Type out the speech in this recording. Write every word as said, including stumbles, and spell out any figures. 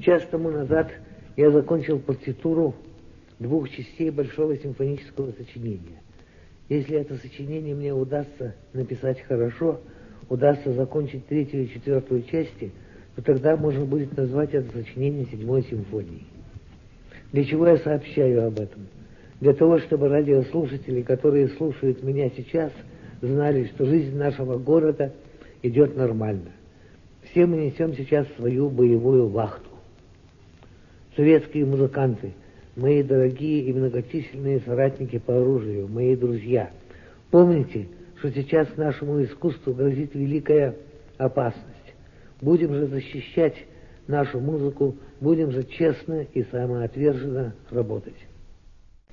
Час тому назад я закончил партитуру двух частей большого симфонического сочинения. Если это сочинение мне удастся написать хорошо, удастся закончить третью и четвертую части, то тогда можно будет назвать это сочинение седьмой симфонией. Для чего я сообщаю об этом? Для того, чтобы радиослушатели, которые слушают меня сейчас, знали, что жизнь нашего города идет нормально. Все мы несем сейчас свою боевую вахту. Советские музыканты, мои дорогие и многочисленные соратники по оружию, мои друзья, помните, что сейчас нашему искусству грозит великая опасность. Будем же защищать нашу музыку, будем же честно и самоотверженно работать.